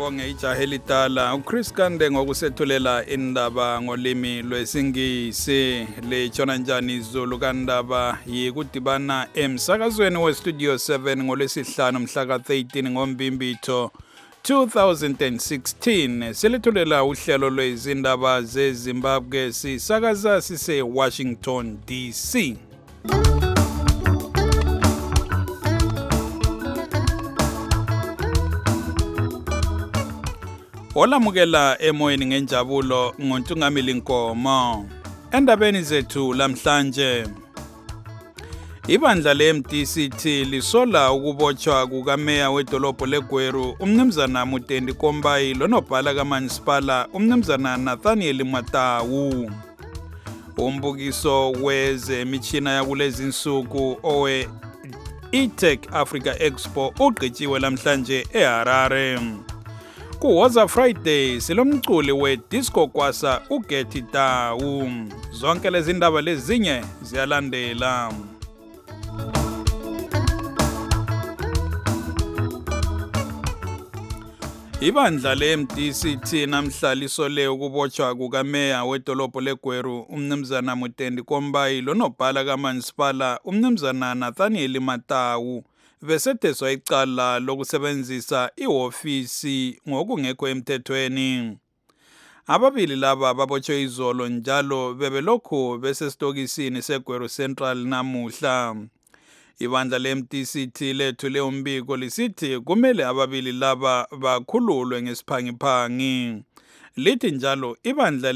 sibonge ijaha elidala uChris Kande ngokusethulela indaba ngolimi lwesingisi. Lejona njani izulu kandaba yikudibana emsakazweni weStudio 7 ngolwesihlanu mhla ka-13 ngoMbimbitho 2016. Silethulela uhlelo lwezindaba zeZimbabwe sisakaza sise Washington DC. Olamukela emoyeni ngenjabulo ngoNtungamili Nkomo. Endabeni zethu lamhlanje, ibandla le-MDCT lisola ukubotshwa kukameya wedolobho leGweru umnumzana Mutendi Kombayi lonobhala kaManisipala umnumzana Nathaniel Matawu. Umbukiso wezemitshina yakulezi insuku owe eTech Africa Expo ugqitshiwe lamhlanje eHarare. Kuwoza Friday silomculi we-disco kwasa uGethi Tawu. Zonke lezi ndaba lezinye ziyalandela. Ibandla le-MDCT namhla lisole ukubotshwa kukameya wedolobho leGweru umnumzana Mutendi Kombayi lonobhala kaManisipala umnumzana Nathaniel Matawu besetheswa icala lokusebenzisa ihofisi ngokungekho emthethweni. Ababili laba babotshwe izolo njalo bebelokhu besesitokisini seGweru Central namuhla. Ibandla le-MDCT lethule umbiko lisithi kumele ababili laba bakhululwe ngesiphangiphangi. Lithi njalo ibandla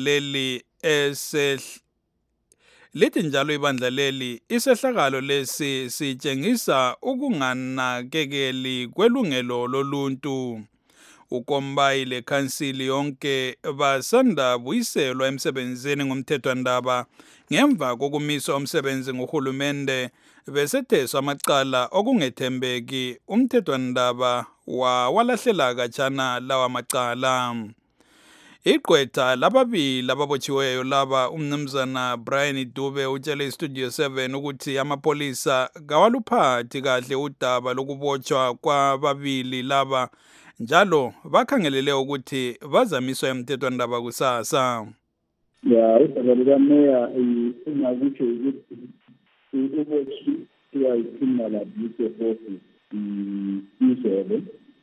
leli isehlakalo lesi sitshengisa ukunganakekeli kwelungelo loluntu. uKombayi lekhansili yonke basanda buyiselwa emsebenzini ngomthethwandaba ngemva kokumiswa umsebenzi ngohulumende besetheswa amacala okungethembeki. Umthethwandaba walahlela kajana lawa macala. Igqwetha lababili ababotshiweyo laba umnumzana Brian Dube utshele iStudio 7 ukuthi amapolisa kawaluphathi kahle udaba lokubotshwa kwababili laba njalo bakhangelele ukuthi bazamiswa emthethwandaba kusasa. Udaba lukameya ingakutsho ukuthi ubotshwa i-criminal abuse forces izolo.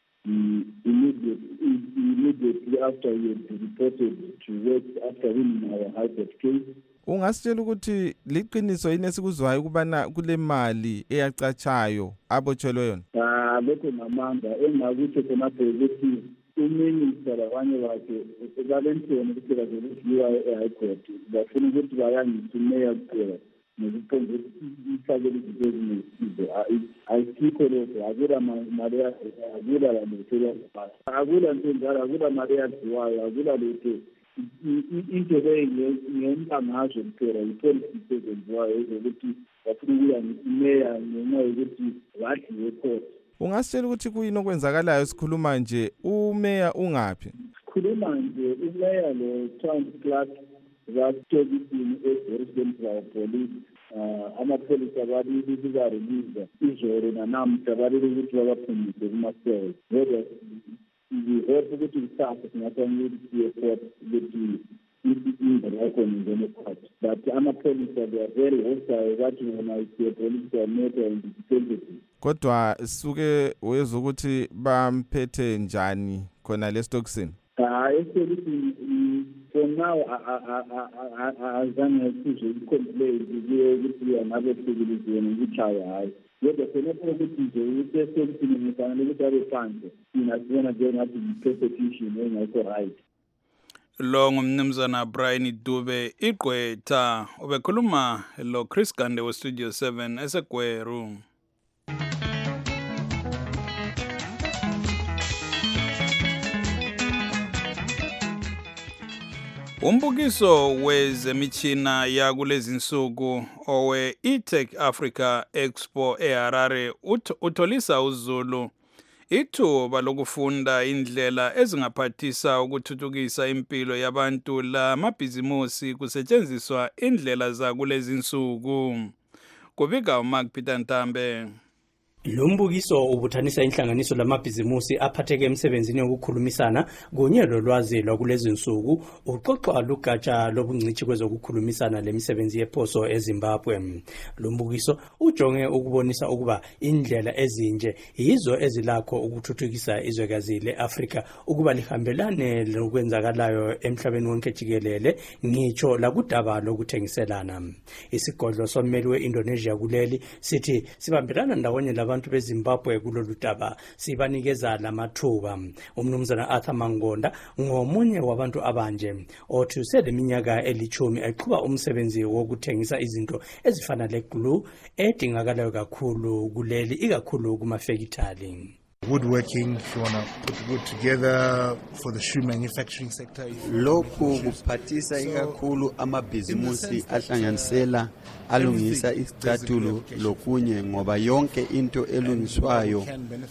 Immediately after he had reported to work after winning our high court case. Ungasitshela ukuthi liqiniso yini esikuzwayo ukubana kule mali eyacatshayo abotshelwe yona? Lokho ngamanga engakutsho khonapho ukuthi uminister labanye bakhe balentshoni ukuthi bazokudliwa e-high court bafuna ukuthi bayangise umeya kuphela nokuqonda ifakele izinto ezinesizo. Ayisikho lokho, akula mali akula lutho, akula nto njalo, akula mali eyadliwayo, akula lutho. Into ngemba ngazo kuphela i-politics ezenziwayo ezokuthi bafuna ukuya imeya ngenxa yokuthi wadliwe court. Ungasitshela ukuthi kuyini okwenzakalayo sikhuluma nje umeya ungaphi? Sikhuluma nje umeya lo town clerk batokisini e-Central Police. Amapholisa balili likareliza izolo nanamhla balili ukuthi babaphumise kumasele. Kodwa ngihope ukuthi kusasa singafanele siye ukuthi indlela yakhona ingene phakathi. But amapholisa they are very hostile bathi bona isipolisa matter and integrity. Kodwa suke wezwa ukuthi bamphethe njani khona lesitokisini? Esitokisini for now azange sizwe i-complaint ukuthi angabe kufikile ngikuchaya hayi. Kodwa khonapho ukuthi nje ukuthi esitokisini ngifanele ukuthi abe phansi thina sibona njengathi i-persecution engekho right. Lo ngumnumzana Brian Dube igqwetha ubekhuluma lo Chris Kande weStudio 7 eseGweru. Umbukiso wezemitshina yakulezi insuku owe eTech Africa Expo eHarare utholisa uzulu ithuba lokufunda indlela ezingaphathisa ukuthuthukisa impilo yabantu lamabhizimusi kusetshenziswa indlela zakulezi insuku. Kubika uMark Peter Ntambe. Lo mbukiso ubuthanisa inhlanganiso lamabhizimusi aphatheke emsebenzini yokukhulumisana kunye lolwazi lwakulezi nsuku uxoxwa lugatsha lobungcithi kwezokukhulumisana lemisebenzi yeposo eZimbabwe. Lo mbukiso ujonge ukubonisa ukuba indlela ezinje yizo ezilakho ukuthuthukisa izwekazi leAfrika ukuba lihambelane lokwenzakalayo emhlabeni wonke jikelele ngitsho lakudaba lokuthengiselana. Isigodlo sommeli we-Indonesia kuleli sithi sibambelana ndawonye abantu beZimbabwe kulolu daba sibanikeza lamathuba. Umnumzana Arthur Mangonda ngomunye wabantu abanje othi useleminyaka 10 eqhuba umsebenzi wokuthengisa izinto ezifana leglue edingakalayo kakhulu kuleli ikakhulu kumafekithali. Woodworking, if you want to put wood together for the shoe manufacturing sector. Lokhu kuphathisa ikakhulu amabhizimusi ahlanganisela alungisa isicathulo lokunye ngoba yonke into elungiswayo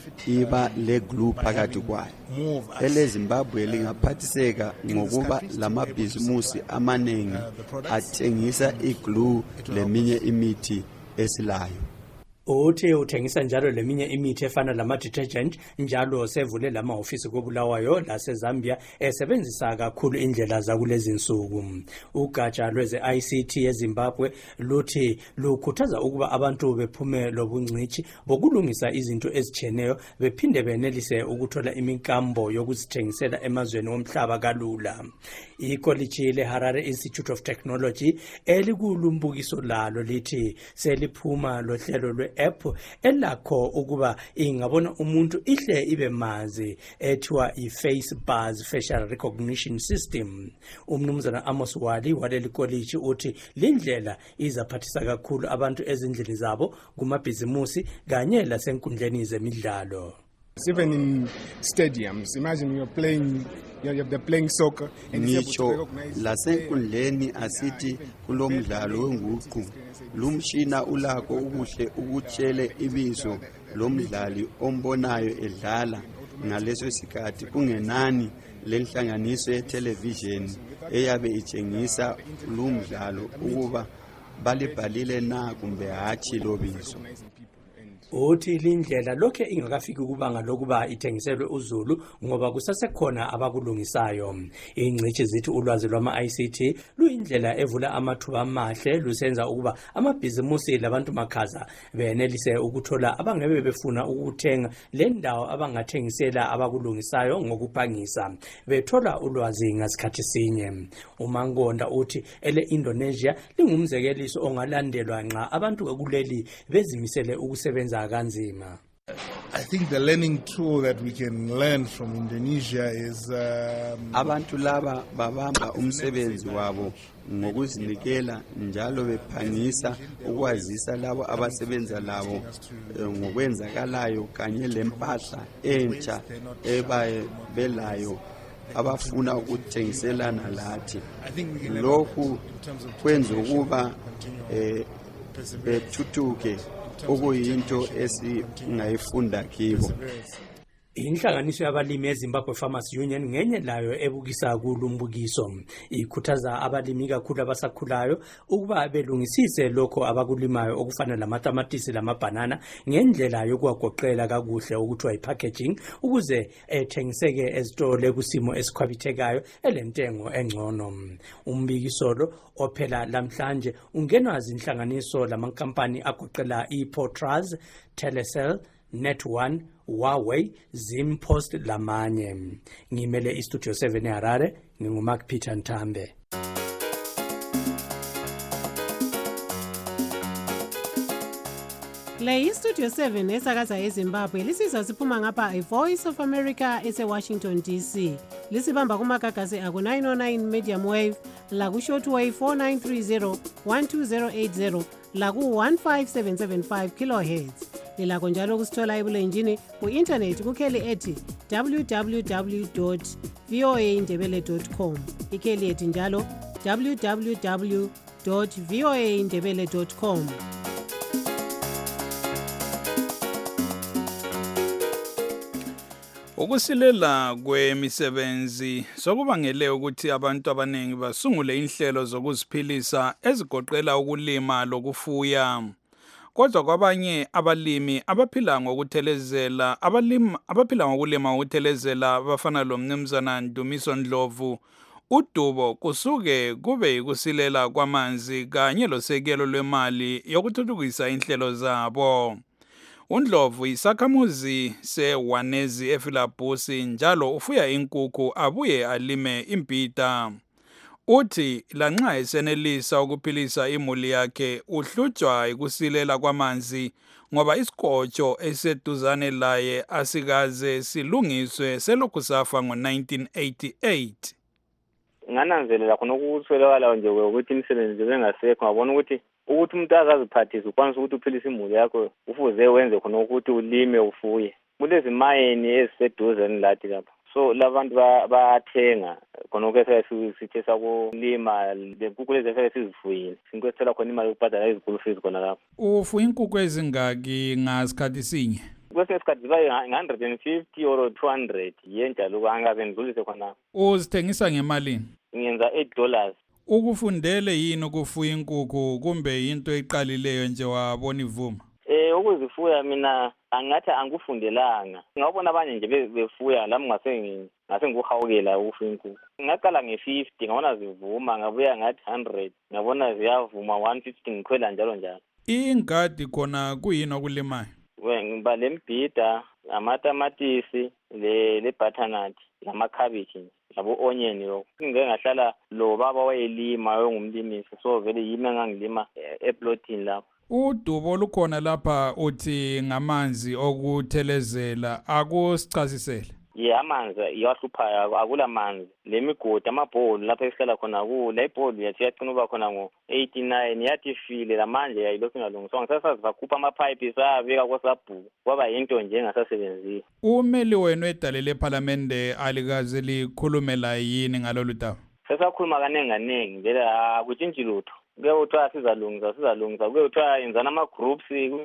iba leglue phakathi kwayo. EleZimbabwe lingaphathiseka ngokuba lamabhizimusi amaningi athengisa iglue leminye imithi esilayo. Uthi uthengisa njalo leminye imithi efana lama-detergent njalo sevule lama-ofisi koBulawayo laseZambia esebenzisa kakhulu indlela zakulezi nsuku. Ugatsha lweze-ICT yeZimbabwe luthi lukhuthaza ukuba abantu bephume lobungcithi bokulungisa izinto ezitshiyeneyo bephinde benelise ukuthola imikambo yokuzithengisela emazweni womhlaba kalula. Ikoliji leHarare Institute of Technology elikulumbukiso lalo lithi seliphuma lohlelo lwe-app elakho ukuba ingabona umuntu ihle ibe mazi ethiwa i-FaceBuzz Facial Recognition System. Umnumzana Amos Wali waleli koliji uthi lindlela izaphathisa kakhulu abantu ezindlini zabo kumabhizimusi kanye lasenkundleni zemidlalo. Even in stadiums, imagine you're playing, you have the playing soccer and ngitsho lasenkundleni asithi kulomdlalo wenguqu lumshina ulakho ukuhle ukutshele ibizo lomdlali ombonayo edlala ngaleso sikhathi kungenani lenhlanganiso yetelevision eyabe itshengisa lumdlalo ukuba balibhalile na kumbe hathi lobizo. Uthi lindlela lokhe ingakafiki kubanga lokuba ithengiselwe uZulu ngoba kusasekhona abakulungisayo. Ingcithi zithi ulwazi lwama-ICT luyindlela evula amathuba amahle lusenza ukuba amabhizimusi labantu makhaza benelise ukuthola abangebe befuna ukuthenga le ndawo abangathengisela abakulungisayo ngokuphangisa bethola ulwazi ngasikhathi sinye. uMangonda uthi ele-Indonesia lingumzekeliso ongalandelwa nxa abantu kuleli bezimisele ukusebenza kanzima. I think the learning tool that we can learn from Indonesia is abantu laba babamba umsebenzi wabo ngokuzinikela njalo bephangisa ukwazisa labo abasebenza labo ngokwenzakalayo kanye lempahla entsha belayo abafuna ukuthengiselana lathi. Lokhu kwenza ukuba bethuthuke okuyinto esingayifunda kibo. Inhlanganiso yabalimi eZimbabwe Farmers Union ngenye layo ebukisa kulumbukiso ikhuthaza abalimi kakhulu abasakhulayo ukuba belungisise lokho abakulimayo okufana lamatamatisi lamabhanana ngendlela yokuwagoqela kakuhle okuthiwa ipackaging ukuze ethengiseke ezitolo kusimo esikhwabithekayo elentengo engcono. Umbikiso lo ophela lamhlanje ungenwa zinhlanganiso lamankampani agoqela iPortraz, Telecel, Net1, Huawei, Zimpost lamanye. Ngimele iStudio 7 eHarare, nginguMark Peter Ntambe. Le iStudio 7 esakaza eZimbabwe lisiza siphuma ngapha iVoice of America eseWashington DC. Lisibamba kumagagasi aku 909 medium wave, laku shortwave 4930 12080, laku 15775 kilohertz. Lilakho njalo kusithola ebulenjini ku-internet kukheli ethi www.voaindebele.com. Ikheli ethi njalo www.voaindebele.com. Ukusilela kwemisebenzi sokubangele ukuthi abantu abaningi basungule inhlelo zokuziphilisa ezigoqela ukulima lokufuya. kodwa kwabanye abalimi abaphila ngokuthelezela abaphila ngokulima ngokuthelezela bafana lo Mnumzana Ndumiso Ndlovu, udubo kusuke kube yikusilela kwamanzi kanye losekelo lwemali yokuthuthukisa inhlelo zabo. uNdlovu isakhamuzi seWanezi eFilabusi njalo ufuya inkukhu abuye alime imbhida. Uthi lanxa esenelisa ukuphilisa imuli yakhe uhlutshwa ikusilela kwamanzi ngoba isigotsho eseduzane laye asikaze silungiswe selokhu safa ngo-1988. Ngananzelela khona ukutholakala nje ukuthi imisebenzi bengasekho ngabona ukuthi umuntu akaziphathise ukwanisa ukuthi uphilise imuli yakho ufuze wenze khona ukuthi ulime ufuye. Kulezi mayini eziseduzane lathi lapha. So labantu bayathenga khona ukuthi sithe sakulima lenkukhu lezi esizifuyile. Sinkwethela khona imali yokubhadala izikulu fees khona lapha. Ufuya inkukhu ezingaki ngasikhathi sinye? Kwesinye isikhathi ziba 150 or 200 yenjalo angaze ngidlulise khona. Uzithengisa ngemalini? Ngenza $8. Ukufundele yini ukufuya inkukhu kumbe into eqalileyo nje wabona ivuma? Ukuzifuya mina angathi angikufundelanga. Ngabona abanye nje befuya lami ngase ngihawukela ukufuya inkukhu. Ngaqala nge50 ngabona zivuma, ngabuya ngathi 100 ngabona ziyavuma 150 ngikhwela njalo njalo. Ingadi khona kuyini okulimayo? Ngiba lembhida, amatamatisi, le butternut, lamakhabishi, labo onion lokho. Ngeke ngahlala lo baba wayelima ongumlimisi, so vele yimi engangilima eplotini lapho. Udubo lukhona lapha uthi ngamanzi okuthelezela, akusichazisele. Amanzi iyahluphayo, akula manzi. Le migodi amabholu lapha esihlala khona kula ibholu yathi yaqina uba khona ngo-89 yathi ifile lamanje yayilokhu ingalungiswa. Ngisasazi bakhupha amapipe sabeka kwasabhuku kwaba yinto nje engasasebenzisi. Umeli wenu edalele ePhalamende alikaze likhulume la yini ngalolu daba? Sesakhuluma kanengi vele akutshintshi lutho. Kuke uthiwa sizalungisa kuke uthiwa yenzana ama-groups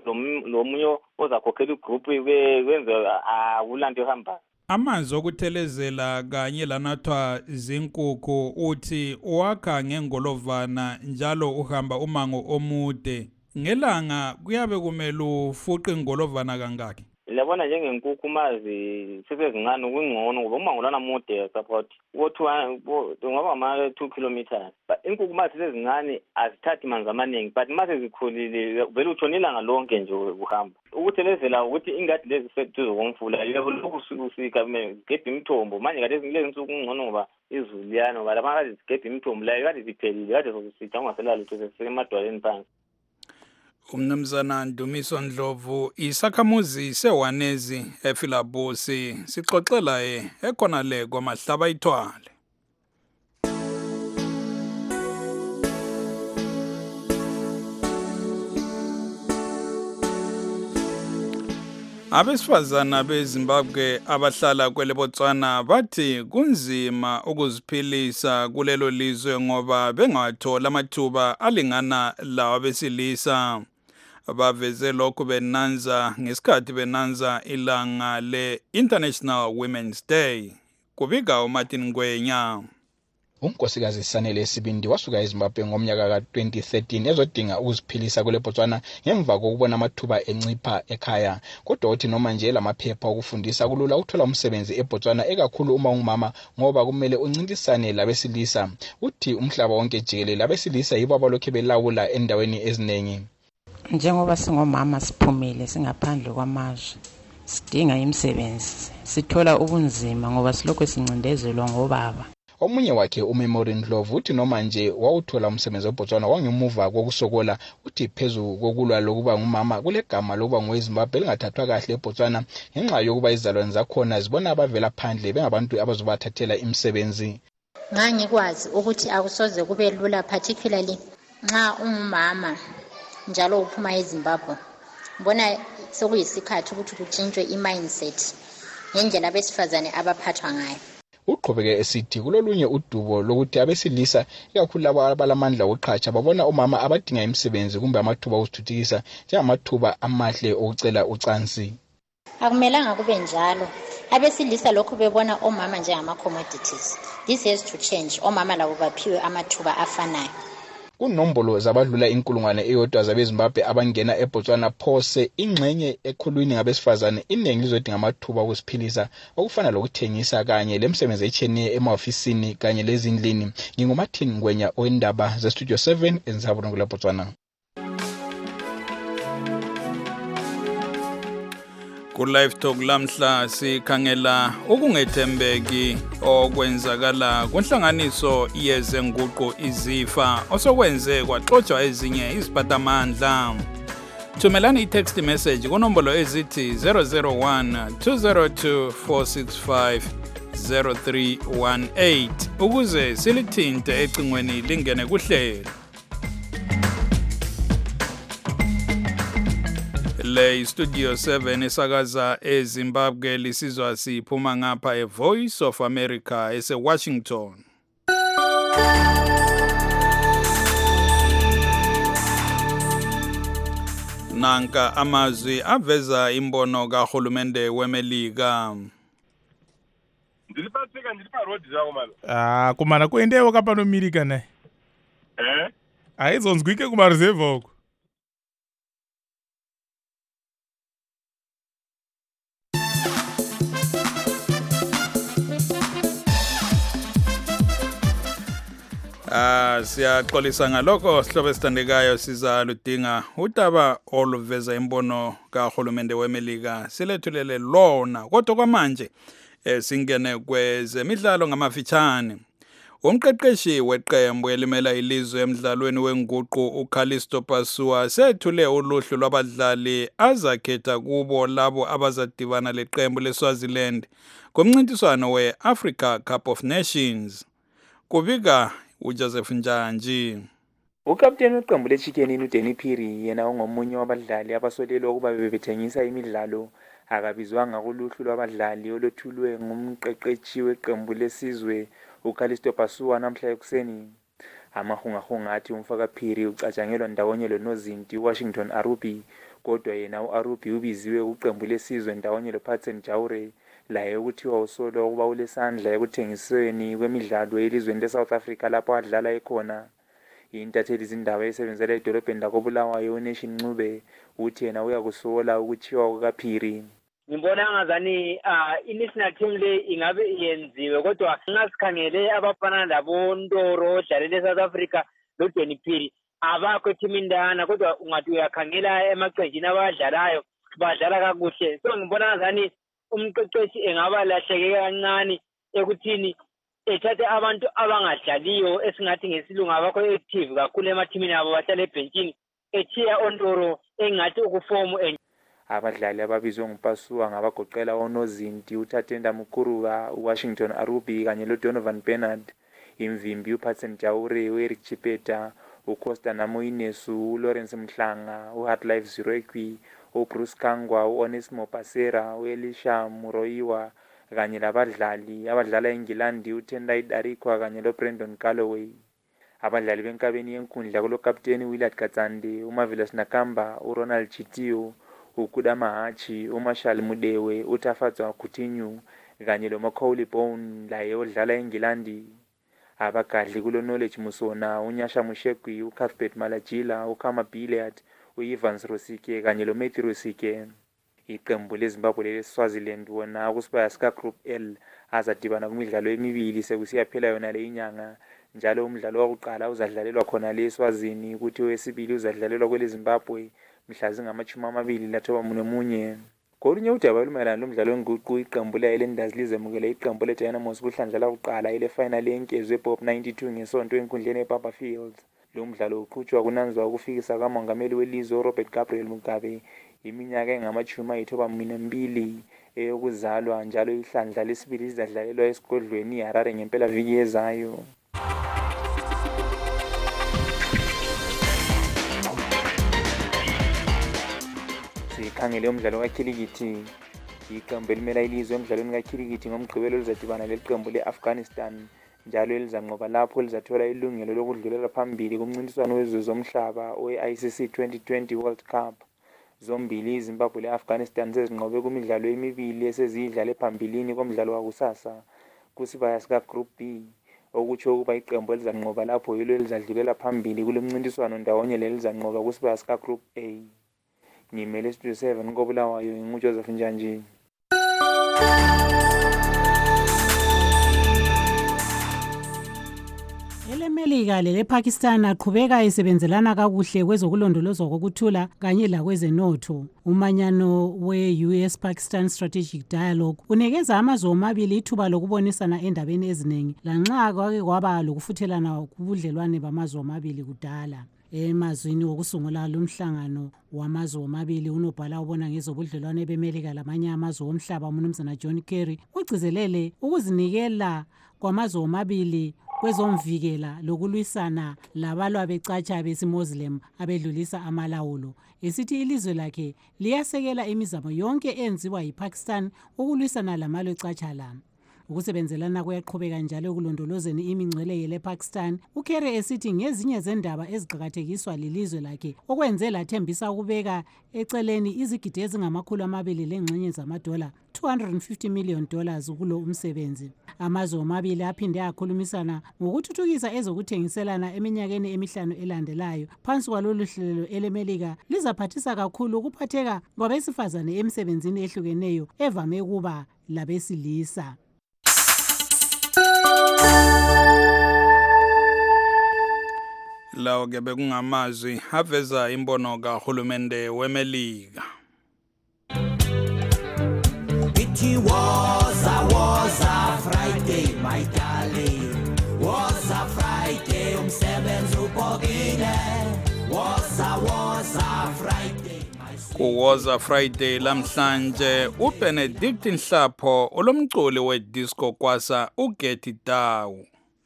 lo munye ozakhokhela igroup kwenze akulanto ehamba. Amanzi okuthelezela kanye lanathwa zinkukhu uthi wakha ngengolovana njalo uhamba umango omude. Ngelanga kuyabe kumele ufuqe ingolovana kangaki? Labona njengenkukhu mazi sesezincane kungcono ngoba umango lana mude support ngoba ama-2 kilometers. But inkukhu mazi sezincane azithathi manzi amaningi, but mazi zikhulile vele utshona ilanga lonke nje ukuhamba. Ukuthelezela ukuthi ingadi lezi seduze komfula lokhu usika zigebha imithombo. Manje kade lezi nsuku kungcono ngoba izulu liyana ngoba lapha kade zigebha imithombo layo kade ziphelile kade sosisitha ungaselala lutho sesemadwaleni phansi. Umnumzana Ndumiso Ndlovu isakhamuzi seWanezi eFilabusi sixoxela ekhona le kwaMahlaba ithwale. Abesifazana beZimbabwe abahlala kwele Botswana bathi kunzima ukuziphilisa kulelo lizwe ngoba bengathola amathuba alingana lawa besilisa. Baveze lokhu benanza ngesikhathi benanza ilanga le-International Women's Day. Kubika uMartin Ngwenya. Unkosikazi Sanele Sibindi wasuka eZimbabwe ngomnyaka ka-2013 ezodinga ukuziphilisa kule Botswana ngemva kokubona amathuba encipha ekhaya. Kodwa uthi noma nje lamaphepha okufundisa kulula ukuthola umsebenzi eBotswana ekakhulu uma ungumama ngoba kumele uncintisane labesilisa. Uthi umhlaba wonke jikelele abesilisa yibo abalokhu belawula endaweni eziningi. Njengoba singomama siphumile singaphandle kwamazwe sidinga imisebenzi sithola ubunzima ngoba silokho sincindezelwa ngobaba. Omunye wakhe uMemory Ndlovu uthi noma nje wawuthola umsebenzi eBotswana wangemuva kokusokola uthi phezulu kokulwa lokuba ngumama kule gama lokuba ngoweZimbabwe lingathathwa kahle eBotswana ngenxa yokuba izalwane zakhona zibona abavela phandle bengabantu abazobathathela imisebenzi. Ngangikwazi ukuthi akusoze kube lula particularly nxa ungumama njalo uphuma eZimbabwe. Mbona sokuyisikhathi ukuthi kutshintshwe i-mindset ngendlela abesifazane abaphathwa ngayo. Uqhubeke esithi kulolunye udubo lokuthi abesilisa ikakhulu labo abalamandla oqhatsha babona omama abadinga imisebenzi kumbe amathuba okuthuthukisa njengamathuba amahle okucela ucansi. Akumelanga kube njalo. Abesilisa lokho bebona omama njengama commodities. This has to change. Omama labo baphiwe amathuba afanayo. kunombolo zabadlula 1,000 zabeZimbabwe abangena eBotswana phose ingxenye ekhulwini ngabesifazane iningi lizodinga amathuba okusiphilisa okufana lokuthengisa kanye lemsebenzi echeniye emahofisini kanye lezindlini. NginguMartin Ngwenya oindaba zeStudio 7 eNzabulungu leBotswana. Ku-Live Talk lamhla sikhangela ukungethembeki okwenzakala kunhlanganiso yezenguqu izifa osokwenze kwaxotshwa ezinye iziphatamandla. Thumelani i-text message kunombolo ezithi 001 202 465 0318 ukuze silithinte ecingweni lingene kuhlelo. Le Studio 7 esakaza eZimbabwe lisizwa siphuma ngapha eVoice of America eseWashington. Nanka amazwi aveza imbono kahulumende weMelika. Ndilipatsika ndilipa road zako mala. Kumana kuendewa kapa no Amerika ne. Aizonzwike kuma reserve oko. Siyaxolisa ngalokho sihlobo esithandekayo sizaludinga udaba oluveza imbono kahulumende weMelika silethulele lona kodwa kwamanje singene kwezemidlalo ngamafitshane. Umqeqeshi weqembu elimela ilizwe emidlalweni wenguqu uCallisto Pasua sethule uluhlu lwabadlali azakhetha kubo labo abazadibana leqembu leSwaziland kumncintiswano we-Africa Cup of Nations. Kubika uJoseph Njanji. Ukapteni weqembu leChikenini uDanny Phiri yena ungomunye wabadlali abasolelwa ukuba bebethengisa imidlalo akabizwanga kuluhlu lwabadlali oluthulwe ngumqeqeshi weqembu lesizwe uCallisto Pasua namhla ekuseni. Amahungahunga athi umfaka Phiri ucatshangelwa ndawonye loNozinti Washington Arubi kodwa yena uArubi ubiziwe kuqembu lesizwe ndawonye loPatson Jaure laye ukuthiwa usolwa ukuba ulesandla ekuthengisweni kwemidlalo elizweni leSouth Africa lapho adlala ekhona. Intatheli izindaba esebenzela edolobheni lakoBulawayo uNation Ncube uthi yena uyakusola ukuthiwa kukaPhiri. Ngibona ngazani i-national team le ingabe yenziwe kodwa ngasikhangele abafana labo Ndoro odlalela eSouth Africa loDanny Phiri abakho etimini ndana kodwa ungathi uyakhangela emaqenjini abadlalayo badlala kakuhle. So ngibona ngazani umqeqeshi engaba lahleke kancane ekuthini ethathe abantu abangadlaliyo esingathi ngesilungu abakho active kakhulu emathimini abo bahlala ebhentshini ethiya Ondoro engathi ukufomu. Abadlali ababizwe nguPasua ngabagoqela oNozinti uThatenda Mukuruva uWashington Arubi kanye loDonovan Bernard, imvimbi uPatson Jaure uEric Chipeta, uCosta Namoinesu uLawrence Mhlanga uHeartlife Zirekwi uBruce Kangwa uOnesimo Pasera uElisha Muroiwa kanye labadlali abadlala eNgilandi uTendai Darikwa kanye loBrandon Galloway. Abadlali benkabeni yenkundla kulokapteni Willard Katsande, uMarvelous Nakamba, uRonald Chitio, uKudama Hachi, uMarshall Mudewe, uTafatswa Coutinho kanye loMacaulay Bone laye odlala eNgilandi. Abagadli kulo Knowledge Musona, uNyasha Mushekwi, uCuthbert Malajila, uKama Billiard, uEvans Rosike kanye loMatthew Rosike. Iqembu leZimbabwe leSwaziland wona kusibaya sika Group L azadibana kumidlalo emibili sekusiyaphela yona le inyanga. Njalo umdlalo wokuqala uzadlalelwa khona leSwazini ukuthi owesibili uzadlalelwa kweleZimbabwe mhla zingama-24. Kolunye udaba olumayelana lomdlalo wenguqu iqembu le-Islanders lizemukele iqembu leDynamos kuhlandla lakuqala ile-final yenkezo eBob 92 ngesonto enkundleni eBaba Fields. Lo mdlalo uqhutshwa kunanzwa ukufikisa kamongameli welizwe uRobert Gabriel Mugabe iminyaka engama-92 eyokuzalwa njalo ihlandla lesibili lizadlalelwa esigodlweni iHarare ngempelaviki ezayo. Sikhangele umdlalo kakhilikithi. Iqembu elimela ilizwe emdlalweni kakhilikithi ngomgqibelo lizadibana leqembu le-Afghanistan njalo elizanqoba lapho lizathola ilungelo lokudlulela phambili kumncintiswano wezwe zomhlaba we-ICC 2020 World Cup. Zombili iZimbabwe le-Afghanistan sezinqobe kumidlalo emibili eseziyidlale phambilini komdlalo wakusasa kusibaya sika Group B. okutsho ukuba iqembu elizanqoba lapho yilo elizadlulela phambili kule mncintiswano ndawonye lelizanqoba kusibaya sika Group A. Ngimele Studio 7 koBulawayo nguJoseph Njanjini. EleMelika lePakistan aqhubeka esebenzelana kakuhle kwezokulondolozwa kokuthula kanye lakwezenotho. Umanyano we-US Pakistan Strategic Dialogue unikeza amazwe omabili ithuba lokubonisana endabeni eziningi lanxa kwake kwaba lokufuthelana kubudlelwane bamazwe omabili kudala. Emazwini wokusungula lumhlangano wamazwe omabili unobhala ubona ngezobudlelwane beMelika lamanye amazwe omhlaba uMnumzana John Kerry ugcizelele ukuzinikela kwamazwe omabili kwezomvikela lokulwisana labalwa becatsha besiMuslim abedlulisa amalawulo. Esithi ilizwe lakhe liyasekela imizamo yonke enziwa yiPakistan ukulwisana lamalwe ecatsha la. Ukusebenzelana kuyaqhubeka njalo ukulondolozeni imingcele yePakistan. uKerry esithi ngezinye zendaba eziqhakathekiswa lilizwe lakhe okwenze lathembisa ukubeka eceleni izigidi ezingama200 lengxenye zamadola $250 million kulo umsebenzi. Amazwe omabili aphinde akhulumisana ngokuthuthukisa ezokuthengiselana eminyakeni emihlanu elandelayo. Phansi kwalolu hlelo eleMelika lizaphathisa kakhulu ukuphatheka kwabesifazane emsebenzini ehlukeneyo evame kuba labesilisa. Lawo ke bekungamazwi aveza imbono kahulumende weMelika. It was a Friday, my darling. Was a Friday, umsebenzi ubhokile. Was a Friday. Kuwoza Friday lamhlanje uBenedict Nhlapho olomculi wedisco kwasa uGethi Dawu.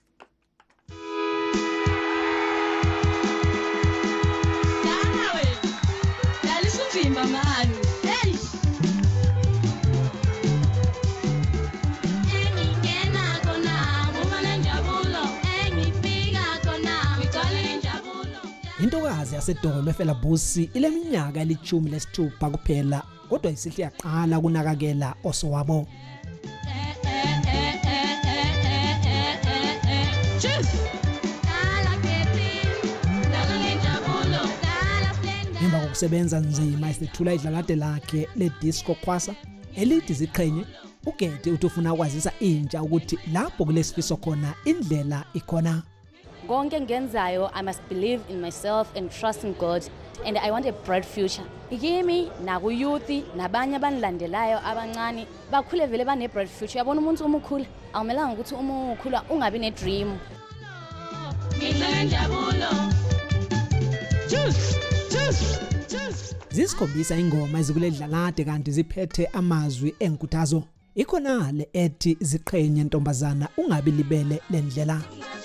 Intokazi yaseDolo eFelabusi ileminyaka eli-16 kuphela kodwa isihle yaqala kunakakela osowabo. Emva kokusebenza nzima isethula idlalade lakhe le-disco kwasa elithi ziqhenye, uGethi uthi ufuna ukwazisa intsha ukuthi lapho kulesifiso khona indlela ikhona. Konke ngenzayo, I must believe in myself and trust in God, and I want a bright future. Ikimi nakuyuthi nabanye abanilandelayo abancane bakhule vele bane bright future. Yabona umuntu umukhula awumelanga ukuthi uma ukhula ungabi ne dream. Zisikhombisa ingoma ezikule dlalade kanti ziphethe amazwi enkuthazo. Ikhonale ethi ziqhenye ntombazana ungabi libele lendlela.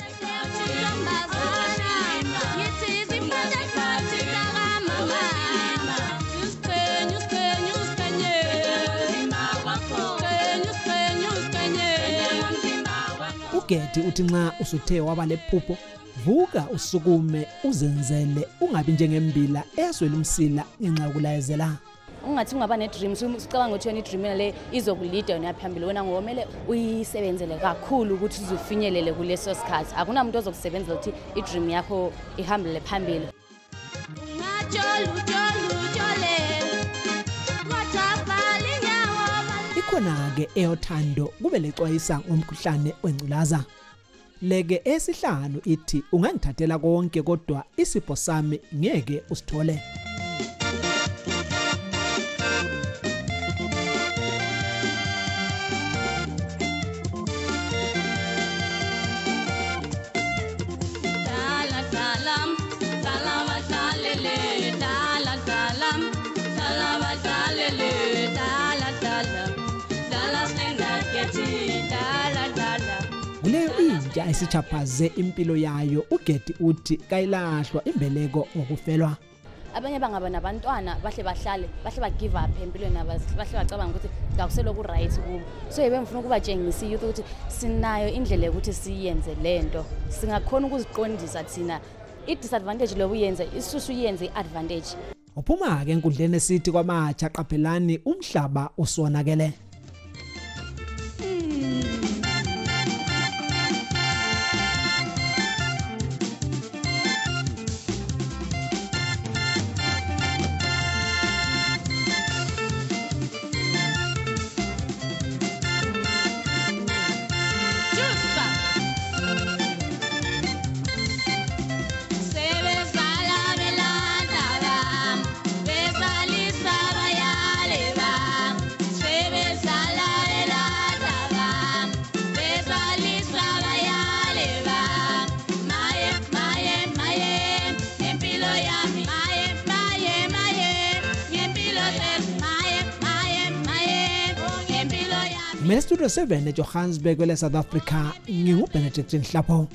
uGethi uthi nxa usuthe waba lephupho vuka usukume uzenzele ungabi njengembila eswela umsila ngenxa yokulayezela. Ungathi ungaba ne dreams ucabanga ukuthi yona i dream le izokulida yona yaphambili wena ngomele uyisebenzele kakhulu ukuthi uzofinyelele kuleso sikhathi. Akunamuntu ozokusebenzela ukuthi i dream yakho ihambele phambili. Ikhona-ke eyothando kube lecwayisa ngomkhuhlane wengculaza. Leke esihlanu ithi ungangithathela konke kodwa isipho sami ngeke usithole. Kuleyo intsha esichaphaze impilo yayo uGethi uthi kayilahlwa imbeleko ngokufelwa. Abanye bangaba nabantwana bahle bahlale bahle ba give up empilweni bahle bacabanga ukuthi ngakuselo ku right kubo. So yebemfuna ukubatshengisa youth ukuthi sinayo indlela ukuthi siyenze lento. Singakhona ukuziqondisa thina I disadvantage lobuyenze isusu yenze advantage. Uphuma ke enkundleni esithi kwamatsha qaphelani umhlaba usonakele. Mina studio 7 eJohannesburg le South Africa nginguBenedict Nhlapho.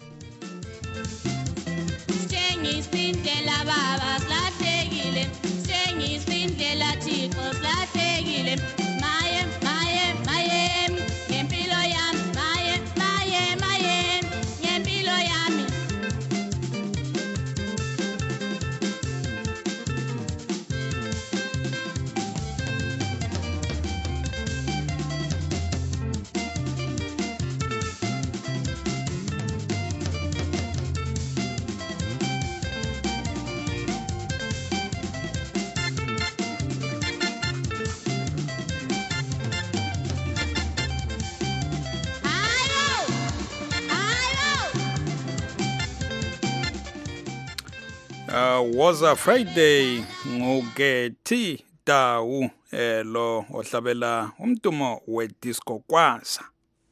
Sengisindlela baba slahlekile, sengisindlela Thixo slahlekile. Maye maye maye ngempilo yami, maye maye maye ngempilo yami. Was a Friday ngugethi Tawu lo ohlabela umdumo wedisco kwasa.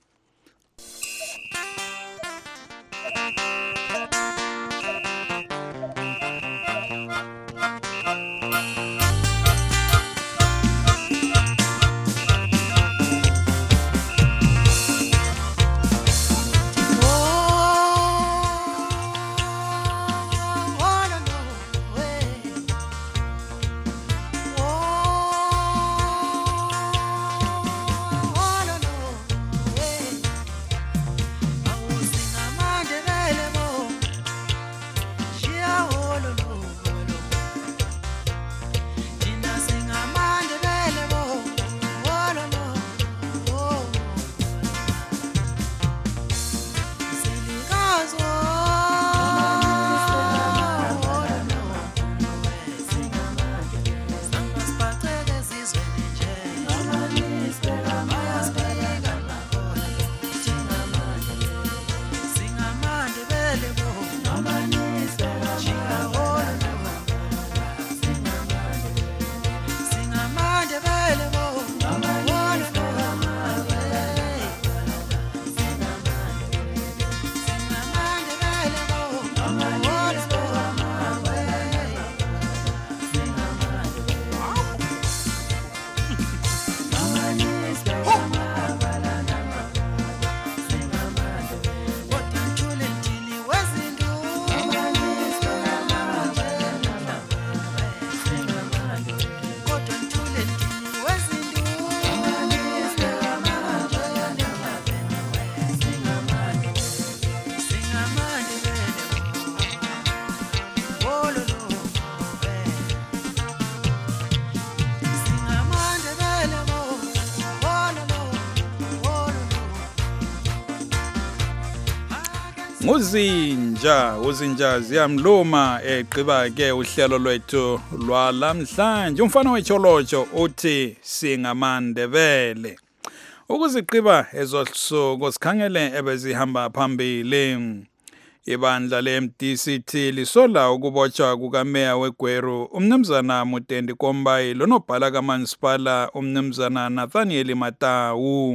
Uzinja ziyamluma eqiba ke uhlelo lwethu lwalamhlanje. Umfana wecholocho uthi singamandebele. Ukuziqiba ezosuku sikhangele ebezihamba phambili. Ibandla leMDCT lisola ukubotshwa kukameya weGweru umnumzana Mutendi Kombayi lonobhala kaMansipala umnumzana Nathaniel Matawu.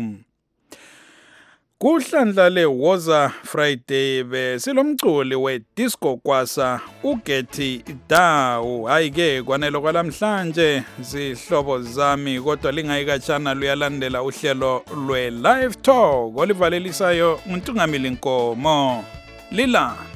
Kuhlandla le Woza Friday besilomculi wedisco kwasa ugethi Tawu. Hayike kwanelo kwalamhlanje zihlobo zami kodwa lingayikatshana luyalandela uhlelo lwe live talk olivalelisayo uNtungamili Nkomo. Lila